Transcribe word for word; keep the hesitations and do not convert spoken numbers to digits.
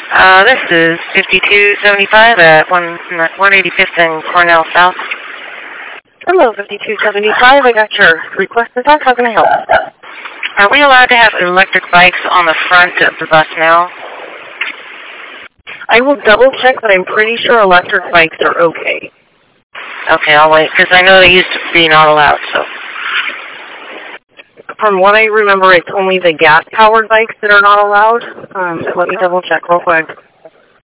Uh, this is fifty-two seventy-five at one eighty-fifth and Cornell South. Hello, fifty-two seventy-five. I got your request to talk. How can I help? Are we allowed to have electric bikes on the front of the bus now? I will double check, but I'm pretty sure electric bikes are okay. Okay, I'll wait, because I know they used to be not allowed, so. From what I remember, it's only the gas-powered bikes that are not allowed. Um, let me double check real quick.